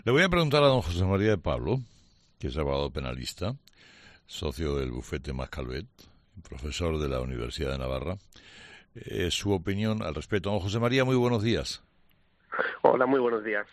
Le voy a preguntar a don José María de Pablo, que es abogado penalista, socio del bufete Mascalvet, profesor de la Universidad de Navarra, su opinión al respecto. Don José María, muy buenos días. Hola, muy buenos días.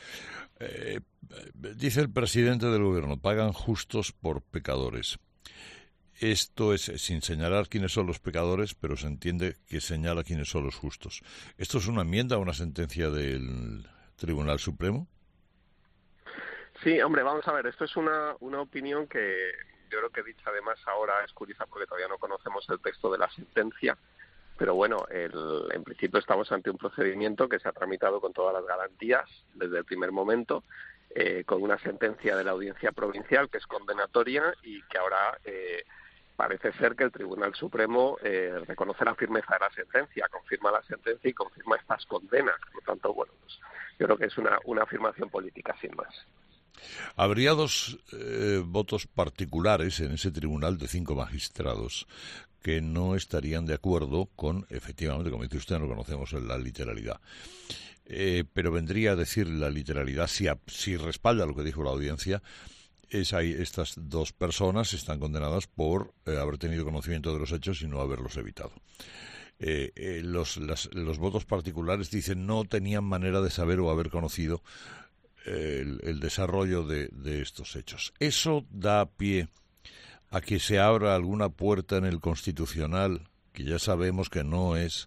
Dice el presidente del gobierno, pagan justos por pecadores. Esto es sin señalar quiénes son los pecadores, pero se entiende que señala quiénes son los justos. ¿Esto es una enmienda a una sentencia del Tribunal Supremo? Sí, hombre, vamos a ver, esto es una opinión que yo creo que dicha además ahora es curiosa porque todavía no conocemos el texto de la sentencia, pero bueno, en principio estamos ante un procedimiento que se ha tramitado con todas las garantías desde el primer momento, con una sentencia de la Audiencia Provincial que es condenatoria y que ahora parece ser que el Tribunal Supremo reconoce la firmeza de la sentencia, confirma la sentencia y confirma estas condenas. Por lo tanto, bueno, pues yo creo que es una afirmación política sin más. Habría dos votos particulares en ese tribunal de 5 magistrados que no estarían de acuerdo con, efectivamente, como dice usted, no conocemos la literalidad. Pero vendría a decir la literalidad, si respalda lo que dijo la audiencia, estas dos personas están condenadas por haber tenido conocimiento de los hechos y no haberlos evitado. Los votos particulares dicen no tenían manera de saber o haber conocido el desarrollo de estos hechos. ¿Eso da pie a que se abra alguna puerta en el Constitucional, que ya sabemos que no es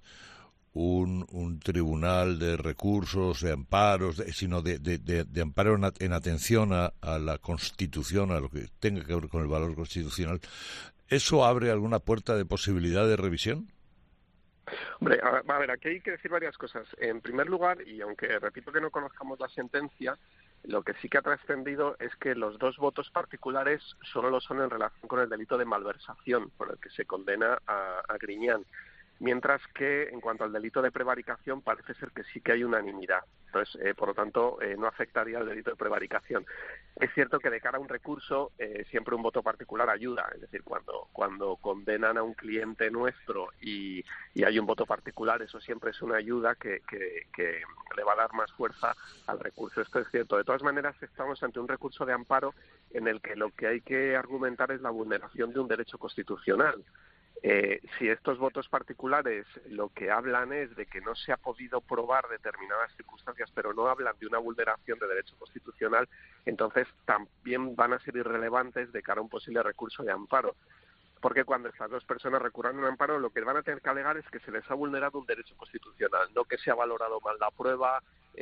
un tribunal de recursos, de amparos, sino de amparo en atención a la Constitución, a lo que tenga que ver con el valor constitucional? ¿Eso abre alguna puerta de posibilidad de revisión? Hombre, a ver, aquí hay que decir varias cosas. En primer lugar, y aunque repito que no conozcamos la sentencia, lo que sí que ha trascendido es que los dos votos particulares solo lo son en relación con el delito de malversación, por el que se condena a Griñán, mientras que en cuanto al delito de prevaricación parece ser que sí que hay unanimidad. Entonces, por lo tanto, no afectaría al delito de prevaricación. Es cierto que de cara a un recurso siempre un voto particular ayuda, es decir, cuando condenan a un cliente nuestro y hay un voto particular, eso siempre es una ayuda que le va a dar más fuerza al recurso. Esto es cierto. De todas maneras, estamos ante un recurso de amparo en el que lo que hay que argumentar es la vulneración de un derecho constitucional. Si estos votos particulares lo que hablan es de que no se ha podido probar determinadas circunstancias, pero no hablan de una vulneración de derecho constitucional, entonces también van a ser irrelevantes de cara a un posible recurso de amparo. Porque cuando estas dos personas recurran a un amparo, lo que van a tener que alegar es que se les ha vulnerado un derecho constitucional, no que se ha valorado mal la prueba,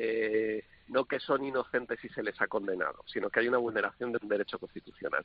no que son inocentes y se les ha condenado, sino que hay una vulneración de un derecho constitucional.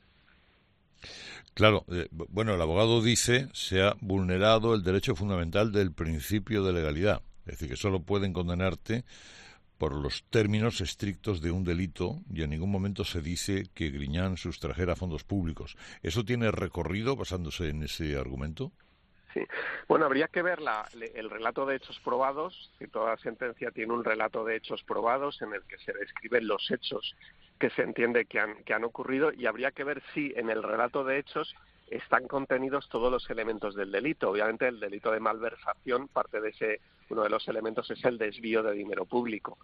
Claro, bueno, el abogado dice se ha vulnerado el derecho fundamental del principio de legalidad, es decir, que solo pueden condenarte por los términos estrictos de un delito y en ningún momento se dice que Griñán sustrajera fondos públicos. ¿Eso tiene recorrido basándose en ese argumento? Sí. Bueno, habría que ver el relato de hechos probados, que toda sentencia tiene un relato de hechos probados en el que se describen los hechos que se entiende que han ocurrido, y habría que ver si en el relato de hechos están contenidos todos los elementos del delito. Obviamente el delito de malversación, parte de ese, uno de los elementos es el desvío de dinero público,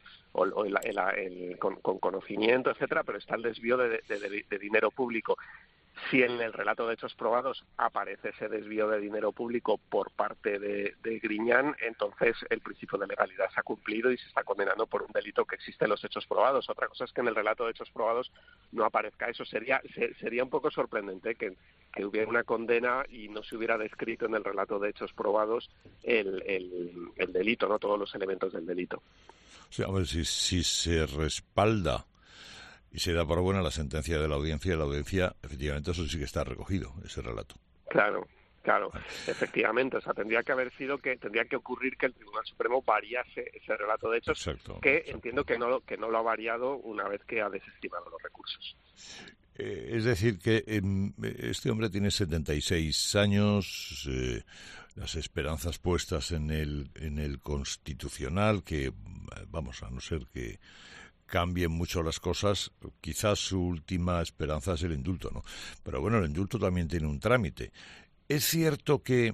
con conocimiento, etcétera, pero está el desvío de dinero público. Si en el relato de hechos probados aparece ese desvío de dinero público por parte de Griñán, entonces el principio de legalidad se ha cumplido y se está condenando por un delito que existe en los hechos probados. Otra cosa es que en el relato de hechos probados no aparezca eso. Sería un poco sorprendente que hubiera una condena y no se hubiera descrito en el relato de hechos probados el delito, no todos los elementos del delito. O sea, a ver, si se respalda y se da por buena la sentencia de la audiencia, efectivamente eso sí que está recogido, ese relato. Claro, efectivamente, o sea, tendría que ocurrir que el Tribunal Supremo variase ese relato de hechos, exacto. Entiendo que no lo ha variado una vez que ha desestimado los recursos. Es decir, que este hombre tiene 76 años, las esperanzas puestas en el Constitucional, que, vamos, a no ser que cambien mucho las cosas, quizás su última esperanza es el indulto, ¿no? Pero bueno, el indulto también tiene un trámite. ¿Es cierto que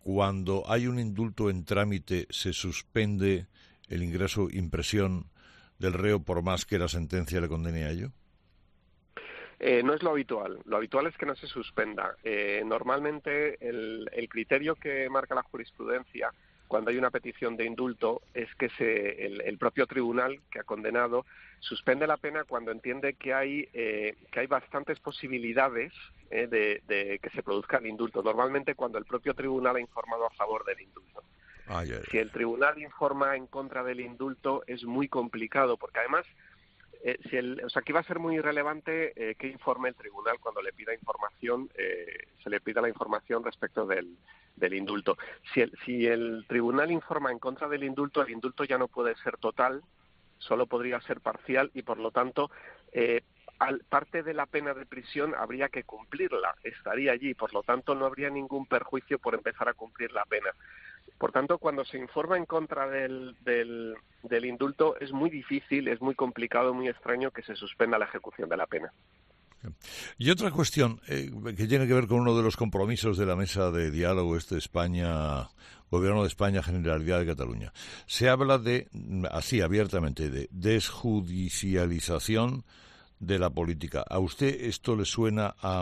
cuando hay un indulto en trámite se suspende el ingreso, impresión del reo por más que la sentencia le condene a ello? No es lo habitual. Lo habitual es que no se suspenda. Normalmente el criterio que marca la jurisprudencia cuando hay una petición de indulto es que el propio tribunal que ha condenado suspende la pena cuando entiende que hay bastantes posibilidades de que se produzca el indulto. Normalmente cuando el propio tribunal ha informado a favor del indulto. Si el tribunal informa en contra del indulto es muy complicado, porque además aquí va a ser muy irrelevante que informe el tribunal cuando le pida información, se le pida la información respecto del indulto. Si el tribunal informa en contra del indulto, el indulto ya no puede ser total, solo podría ser parcial y, por lo tanto, parte de la pena de prisión habría que cumplirla, estaría allí, por lo tanto, no habría ningún perjuicio por empezar a cumplir la pena. Por tanto, cuando se informa en contra del indulto, es muy difícil, es muy complicado, muy extraño que se suspenda la ejecución de la pena. Y otra cuestión que tiene que ver con uno de los compromisos de la mesa de diálogo España, Gobierno de España, Generalidad de Cataluña. Se habla así abiertamente, de desjudicialización de la política. ¿A usted esto le suena a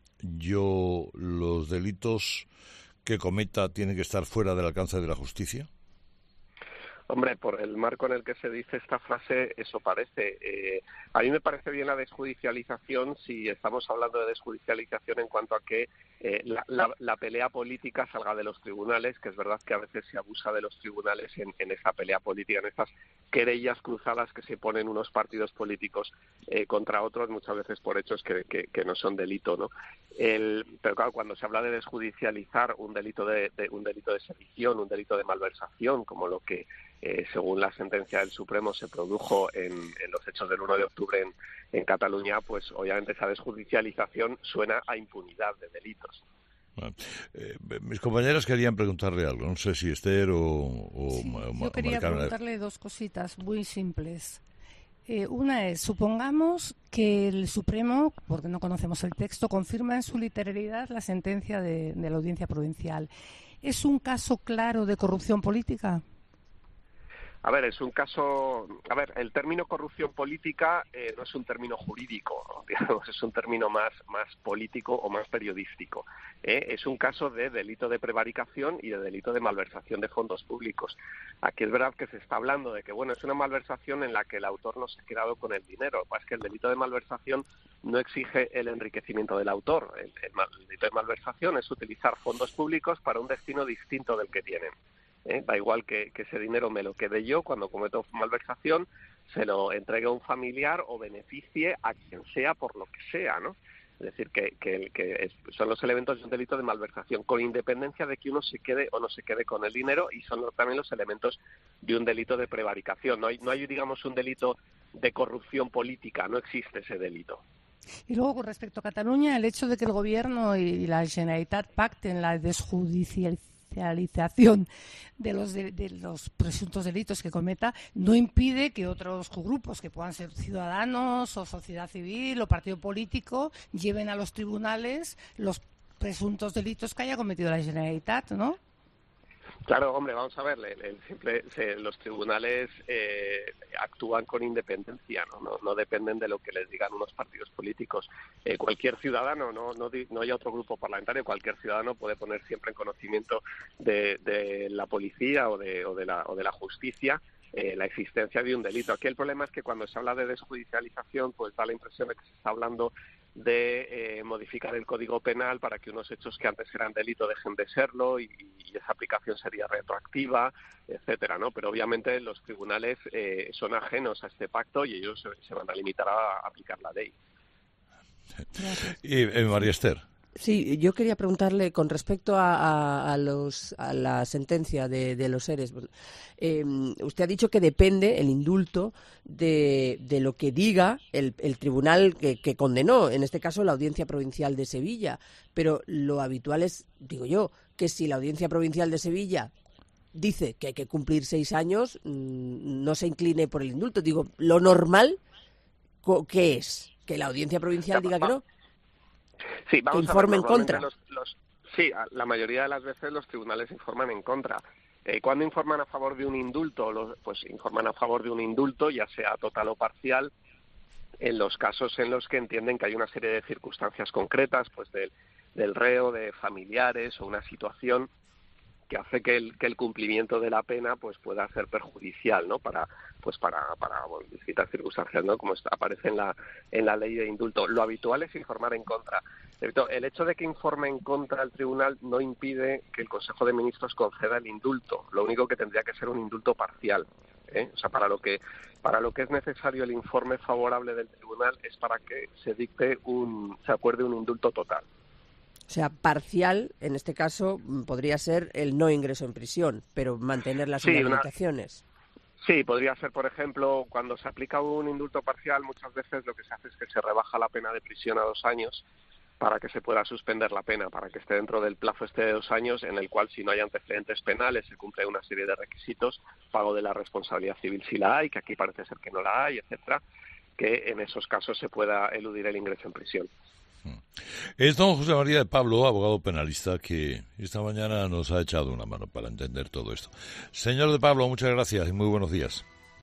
los delitos que cometa tienen que estar fuera del alcance de la justicia? Hombre, por el marco en el que se dice esta frase, eso parece. A mí me parece bien la desjudicialización si estamos hablando de desjudicialización en cuanto a que la pelea política salga de los tribunales, que es verdad que a veces se abusa de los tribunales en esa pelea política, en estas querellas cruzadas que se ponen unos partidos políticos contra otros, muchas veces por hechos que no son delito, ¿no? Pero claro, cuando se habla de desjudicializar un delito de sedición, un delito de malversación, como lo que según la sentencia del Supremo se produjo en los hechos del 1 de octubre en Cataluña, pues obviamente esa desjudicialización suena a impunidad de delitos. Bueno, mis compañeras querían preguntarle algo, no sé si Esther yo quería preguntarle dos cositas muy simples. Una es, supongamos que el Supremo, porque no conocemos el texto, confirma en su literalidad la sentencia de la Audiencia Provincial. ¿Es un caso claro de corrupción política? A ver, es un caso... A ver, el término corrupción política no es un término jurídico, digamos, es un término más político o más periodístico. Es un caso de delito de prevaricación y de delito de malversación de fondos públicos. Aquí es verdad que se está hablando de que, bueno, es una malversación en la que el autor no se ha quedado con el dinero. Lo que pasa es que el delito de malversación no exige el enriquecimiento del autor. El delito de malversación es utilizar fondos públicos para un destino distinto del que tienen. Da igual que ese dinero me lo quede yo cuando cometo malversación, se lo entregue a un familiar o beneficie a quien sea por lo que sea, ¿no? Es decir, son los elementos de un delito de malversación, con independencia de que uno se quede o no se quede con el dinero, y son también los elementos de un delito de prevaricación. No hay digamos, un delito de corrupción política, no existe ese delito. Y luego, con respecto a Cataluña, el hecho de que el Gobierno y la Generalitat pacten la desjudicialización de los presuntos delitos que cometa no impide que otros grupos, que puedan ser ciudadanos o sociedad civil o partido político, lleven a los tribunales los presuntos delitos que haya cometido la Generalitat, ¿no? Claro, hombre, vamos a ver, los tribunales actúan con independencia, no dependen de lo que les digan unos partidos políticos. Cualquier ciudadano, no hay otro grupo parlamentario, cualquier ciudadano puede poner siempre en conocimiento de la policía o de la justicia la existencia de un delito. Aquí el problema es que cuando se habla de desjudicialización, pues da la impresión de que se está hablando de modificar el Código Penal para que unos hechos que antes eran delito dejen de serlo y esa aplicación sería retroactiva, etcétera, ¿no? Pero obviamente los tribunales son ajenos a este pacto y ellos se van a limitar a aplicar la ley. Y María Esther. Sí, yo quería preguntarle con respecto a la sentencia de los ERES. Usted ha dicho que depende el indulto de lo que diga el tribunal que condenó, en este caso la Audiencia Provincial de Sevilla. Pero lo habitual es, digo yo, que si la Audiencia Provincial de Sevilla dice que hay que cumplir 6 años, no se incline por el indulto. Digo, lo normal, ¿qué es? ¿Que la Audiencia Provincial diga que no? Sí, vamos que informe a ver, en contra. Sí, la mayoría de las veces los tribunales informan en contra. ¿Cuándo informan a favor de un indulto? Pues informan a favor de un indulto, ya sea total o parcial, en los casos en los que entienden que hay una serie de circunstancias concretas, pues del reo, de familiares o una situación que hace que el cumplimiento de la pena pues pueda ser perjudicial, ¿no? Para distintas circunstancias, ¿no? Como aparece en la ley de indulto. Lo habitual es informar en contra. El hecho de que informe en contra el tribunal no impide que el Consejo de Ministros conceda el indulto. Lo único que tendría que ser un indulto parcial, ¿eh? O sea, para lo que es necesario el informe favorable del tribunal es para que se acuerde un indulto total. O sea, parcial, en este caso, podría ser el no ingreso en prisión, pero mantener las inhabilitaciones. Sí, podría ser, por ejemplo, cuando se aplica un indulto parcial, muchas veces lo que se hace es que se rebaja la pena de prisión a 2 años para que se pueda suspender la pena, para que esté dentro del plazo de 2 años, en el cual, si no hay antecedentes penales, se cumple una serie de requisitos, pago de la responsabilidad civil si la hay, que aquí parece ser que no la hay, etcétera, que en esos casos se pueda eludir el ingreso en prisión. Es don José María de Pablo, abogado penalista, que esta mañana nos ha echado una mano para entender todo esto. Señor de Pablo, muchas gracias y muy buenos días.